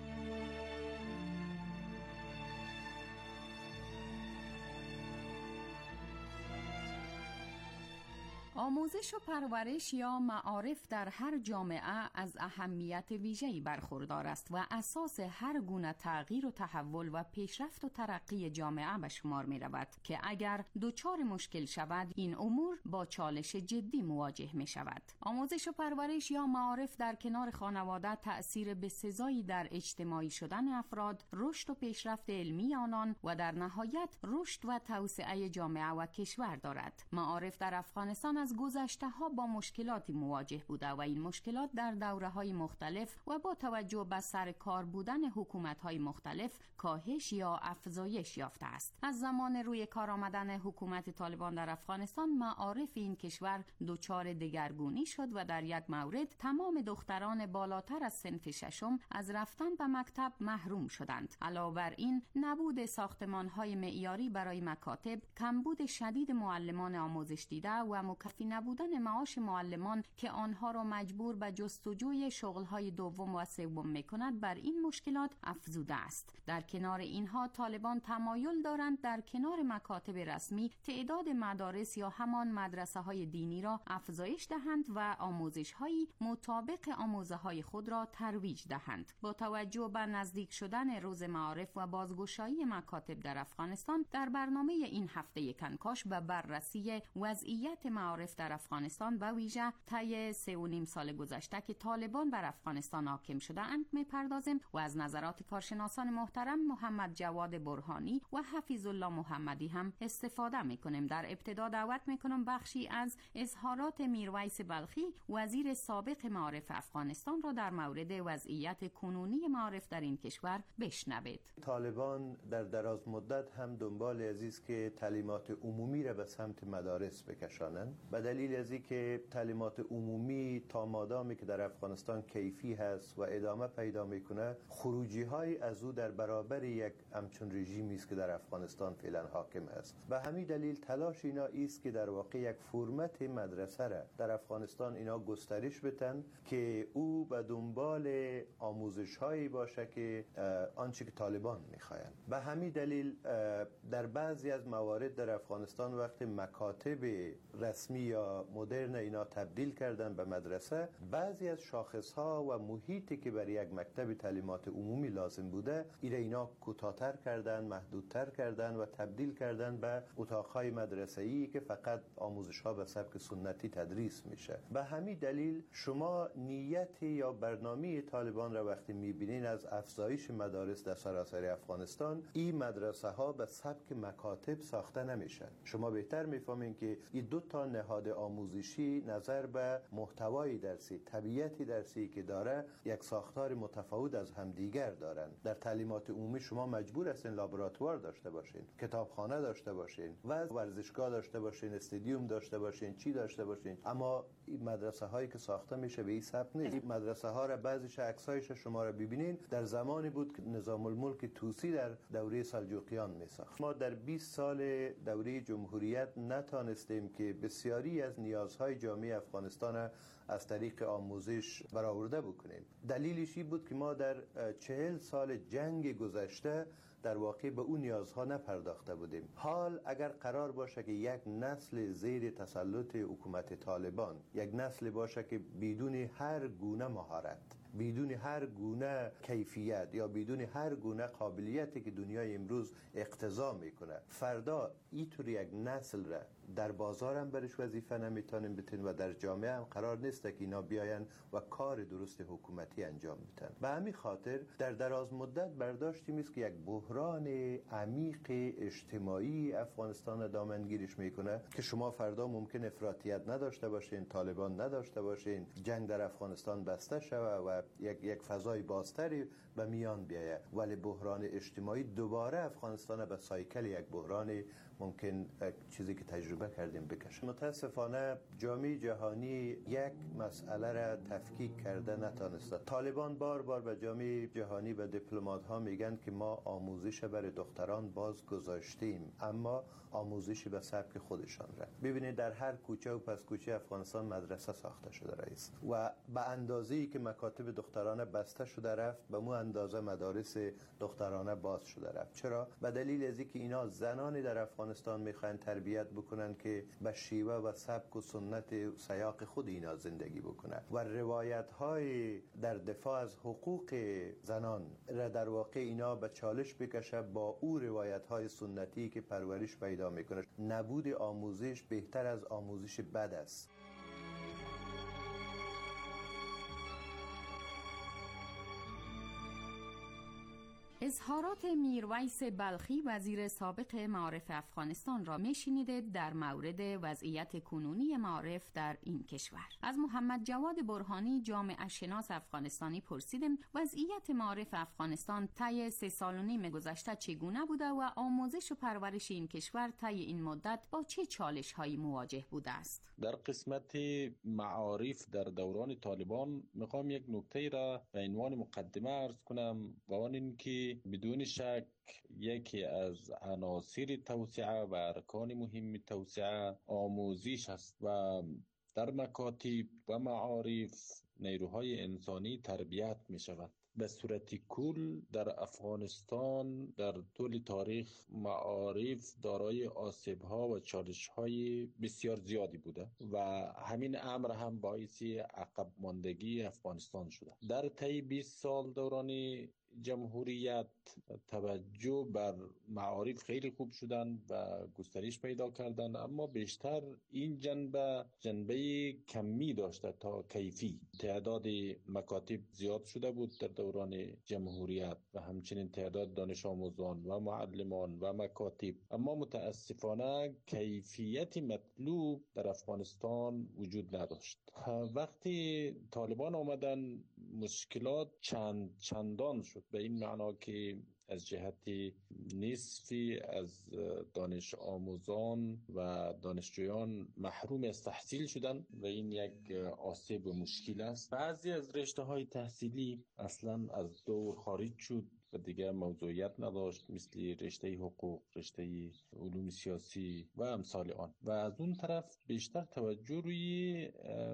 آموزش و پرورش یا معارف در هر جامعه از اهمیت ویژه‌ای برخوردار است و اساس هر گونه تغییر و تحول و پیشرفت و ترقی جامعه به شمار می رود که اگر دچار مشکل شود این امور با چالش جدی مواجه می شود. آموزش و پرورش یا معارف در کنار خانواده تأثیر بسزایی در اجتماعی شدن افراد، رشد و پیشرفت علمی آنان و در نهایت رشد و توسعه جامعه و کشور دارد. معارف در افغانستان از گذشته ها با مشکلاتی مواجه بوده و این مشکلات در دوره های مختلف و با توجه به سر کار بودن حکومت های مختلف کاهش یا افزایش یافته است. از زمان روی کار آمدن حکومت طالبان در افغانستان معارف این کشور دچار دگرگونی شد و در یک مورد تمام دختران بالاتر از صنف ششم از رفتن به مکتب محروم شدند. علاوه بر این نبود ساختمان های معیاری برای مکاتب، کمبود شدید معلمان آموزش دیده و مکفی نبودن معاش معلمان که آنها را مجبور به جستجوی شغل‌های دوم و سوم می‌کند بر این مشکلات افزوده است. در کنار اینها طالبان تمایل دارند در کنار مکاتب رسمی تعداد مدارس یا همان مدرسه‌های دینی را افزایش دهند و آموزش‌هایی مطابق آموزه‌های خود را ترویج دهند. با توجه به نزدیک شدن روز معارف و بازگشایی مکاتب در افغانستان در برنامه این هفته کنکاش به بررسی وضعیت معارف در افغانستان و ویژه طی 3.5 سال گذشته که طالبان بر افغانستان حاکم شده اند می‌پردازیم و از نظرات کارشناسان محترم محمد جواد برهانی و حفیظ الله محمدی هم استفاده می‌کنیم. در ابتدا دعوت می‌کنم بخشی از اظهارات میرویس بلخی وزیر سابق معارف افغانستان را در مورد وضعیت کنونی معارف در این کشور بشنوید. طالبان در دراز مدت هم دنبال است که تعلیمات عمومی را به سمت مدارس بکشانند، به دلیل از اینکه تعلیمات عمومی تا مادامی که در افغانستان کیفی هست و ادامه پیدا میکنه، خروجی های از او در برابر یک همچون رژیمی است که در افغانستان فعلا حاکم است. به همین دلیل تلاش اینا است که در واقع یک فرمت مدرسه را در افغانستان اینا گسترش بدن که او به دنبال آموزش هایی باشه که آنچه که طالبان میخواین. به همین دلیل در بعضی از موارد در افغانستان وقتی مکاتب رسمی یا مدرن اینا تبدیل کردن به مدرسه، بعضی از شاخص‌ها و محیطی که برای یک مکتب تعلیمات عمومی لازم بوده اینا کوتاه‌تر کردن، محدودتر کردن و تبدیل کردن به اتاق‌های مدرسه‌ای که فقط آموزش‌ها به سبک سنتی تدریس میشه. به همین دلیل شما نیت یا برنامه طالبان را وقتی می‌بینین از افزایش مدارس در سراسر افغانستان، این مدرسه‌ها به سبک مکاتب ساخته نمیشن. شما بهتر می‌فهمین که این دو تا نهاد آموزشی نظر به محتوای درسی، طبیعتی درسی که داره یک ساختار متفاوت از همدیگر دارن. در تعلیمات عمومی شما مجبور هستین لابراتوار داشته باشین، کتابخانه داشته باشین، ورزشگاه داشته باشین، استادیوم داشته باشین، چی داشته باشین. اما این مدرسه هایی که ساخته میشه به این سبک نیست. این مدرسه ها را بعضیش عکسایش شما را ببینین در زمانی بود که نظام الملک طوسی در دوره سلجوقیان میساخت. ما در 20 سال دوره جمهوریت نتانستیم که بسیاری از نیازهای جامعه افغانستان از طریق آموزش برآورده بکنیم. دلیلش این بود که ما در 40 سال جنگ گذشته در واقع به اون نیازها نپرداخته بودیم. حال اگر قرار باشه که یک نسل زیر تسلط حکومت طالبان، یک نسل باشه که بدون هر گونه مهارت، بدون هر گونه کیفیت یا بدون هر گونه قابلیتی که دنیای امروز اقتضا میکنه، فردا اینطور یک نسل را در بازار هم برش وظیفه نمیتونیم بتین و در جامعه هم قرار نیست که اینا بیاین و کار درست حکومتی انجام میتن. به همین خاطر در دراز مدت برداشتیم است که یک بحران عمیق اجتماعی افغانستان دامنگیرش میکنه که شما فردا ممکن افراطیت نداشته باشین، طالبان نداشته باشین، جنگ در افغانستان بسته شود و یک فضای بازتری به میان بیاید، ولی بحران اجتماعی دوباره افغانستان به سایکل یک بحران ممکن چیزی که تجربه کردیم بکشه. متاسفانه جامعه جهانی یک مسئله را تفکیک کرده نتانسته. طالبان بار بار به جامعه جهانی و دیپلمات ها میگن که ما آموزش برای دختران باز گذاشتیم، اما آموزشی به سبک خودشان را. ببینید در هر کوچه و پس کوچه افغانستان مدرسه ساخته شده رئیس و به اندازه‌ای که مکاتب دخترانه بسته شده رفت، به مو اندازه مدارس دخترانه باز شده رفت. چرا؟ به دلیل از اینکه اینا زنانی در افغانستان میخواین تربیت بکنن که به شیوه و سبک و سنت و سیاق خود اینا زندگی بکنن و روایت های در دفاع از حقوق زنان را در واقع اینا به چالش بکشه با او روایت های سنتی که پرورش پیدا میکنه. نبود آموزش بهتر از آموزش بد است. اظهارات میرویس بلخی وزیر سابق معارف افغانستان را میشنیدید در مورد وضعیت کنونی معارف در این کشور. از محمد جواد برهانی جامعه شناس افغانستانی پرسیدیم وضعیت معارف افغانستان طی 3 سال و نیم گذشته چگونه بوده و آموزش و پرورش این کشور طی این مدت با چه چالش هایی مواجه بوده است. در قسمت معارف در دوران طالبان میخوام یک نکته را به عنوان مقدمه عرض کنم و آن این که بدون شک یکی از عناصر توسعه و ارکان مهم توسعه آموزش است و در مکاتب و معارف نیروهای انسانی تربیت می شود. به صورت کل در افغانستان در طول تاریخ معارف دارای آسیب‌ها و چالش‌های بسیار زیادی بوده و همین امر هم باعث عقب ماندگی افغانستان شده. در طی 20 سال دوران جمهوریت توجه بر معارف خیلی خوب شدن و گسترش پیدا کردن، اما بیشتر این جنبه کمی داشته تا کیفی. تعداد مکاتب زیاد شده بود در دوران جمهوریت و همچنین تعداد دانش آموزان و معلمان و مکاتب، اما متاسفانه کیفیت مطلوب در افغانستان وجود نداشت. وقتی طالبان آمدن مشکلات چندان شد، به این معنا که از جهت نصفی از دانش آموزان و دانشجویان محروم از تحصیل شدن و این یک آسیب و مشکل است. بعضی از رشته‌های تحصیلی اصلا از دور خارج شد و دیگر موضوعیت نداشت، مثل رشته حقوق، رشته علوم سیاسی و امثال آن. و از اون طرف بیشتر توجه روی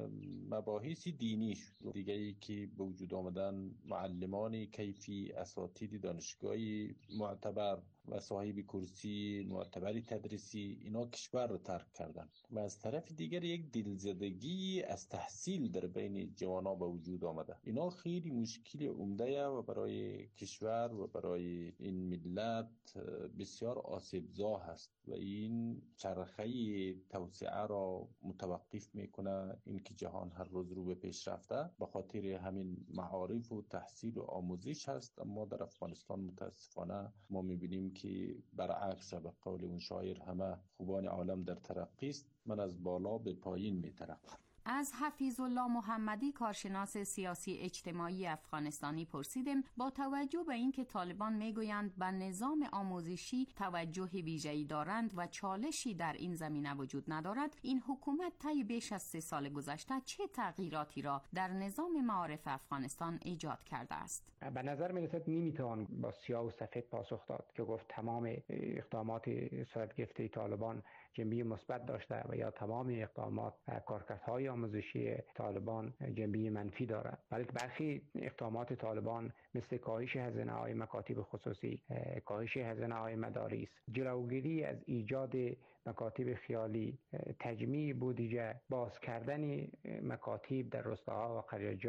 مباحث دینی شد. دیگری که به وجود آمدن معلمان کیفی، اساتید دانشگاهی معتبر و صاحب کرسی معتبری تدریسی، اینا کشور رو ترک کردن و از طرف دیگر یک دلزدگی از تحصیل در بین جوانان به وجود آمده. اینا خیلی مشکل عمده و برای کشور و برای این ملت بسیار آسیبزا هست و این چرخه توسعه را متوقف میکنه. این که جهان هر روز رو به پیش رفته به خاطر همین معارف و تحصیل و آموزش هست، اما در افغانستان متاسفانه ما میبینیم که برعکس، به قول اون شاعر همه خوبان عالم در ترقی است، من از بالا به پایین میترقم. از حفیظ الله محمدی کارشناس سیاسی اجتماعی افغانستانی پرسیدیم با توجه به اینکه طالبان میگویند به نظام آموزشی توجه ویژه‌ای دارند و چالشی در این زمینه وجود ندارد، این حکومت طی بیش از 3 سال گذشته چه تغییراتی را در نظام معارف افغانستان ایجاد کرده است؟ به نظر میرسد نمیتوان با سیاه و سفید پاسخ داد که گفت تمام اقدامات صورت گرفته طالبان جنبه مثبت داشته و یا تمام اقدامات کارکردهای آموزشی طالبان جنبه منفی دارد. بلکه برخی اقدامات طالبان مثل کاهش هزینه‌های مکاتب خصوصی، کاهش هزینه‌های مدارس، جلوگیری از ایجاد مکاتب خیالی، تجمیع بودجه، باز کردن مکاتب در روستاها و قریاجات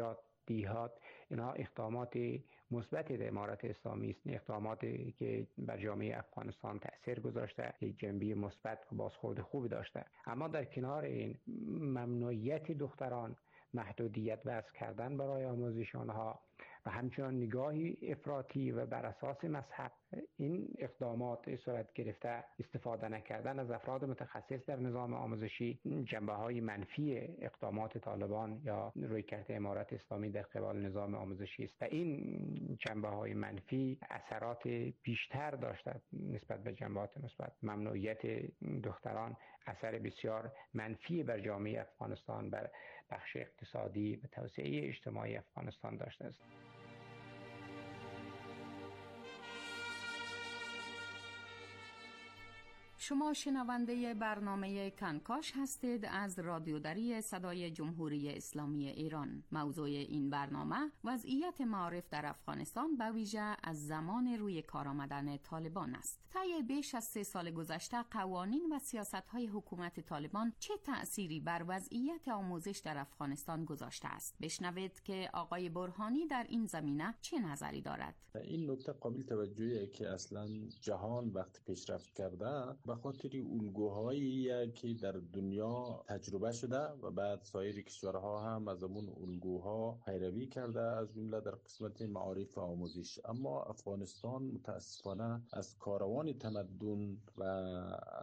دیهات، اینها اقدامات مثبت در امارت اسلامی است، اقداماتی که بر جامعه افغانستان تأثیر گذاشته، یک جنبه مثبت و بازخورد خوبی داشته. اما در کنار این ممنوعیت دختران، محدودیت وضع کردن برای آموزش آنها و همچنان نگاهی افراطی و بر اساس مذهب، این اقدامات صورت گرفته، استفاده نکردن از افراد متخصص در نظام آموزشی، جنبه‌های منفی اقدامات طالبان یا رویکرد امارت اسلامی در قبال نظام آموزشی است و این جنبه‌های منفی اثرات بیشتر داشته نسبت به جنبه‌های مثبت. ممنوعیت دختران اثر بسیار منفی بر جامعه افغانستان، بر بخش اقتصادی و توسعه اجتماعی افغانستان داشته است. شما شنونده برنامه کنکاش هستید از رادیوداری صدای جمهوری اسلامی ایران. موضوع این برنامه وضعیت معارف در افغانستان به ویژه از زمان روی کار آمدن طالبان است. طی بیش از 3 سال گذشته قوانین و سیاست‌های حکومت طالبان چه تأثیری بر وضعیت آموزش در افغانستان گذاشته است؟ بشنوید که آقای برهانی در این زمینه چه نظری دارد. این نکته قابل توجهیه که اصلا جهان وقتی پیشرفت کرده به خاطر الگوهایی که در دنیا تجربه شده و بعد سایر کشورها هم از اون الگوها پیروی کرده، از جمله در قسمت معارف و آموزش. اما افغانستان متاسفانه از کاروان تمدن و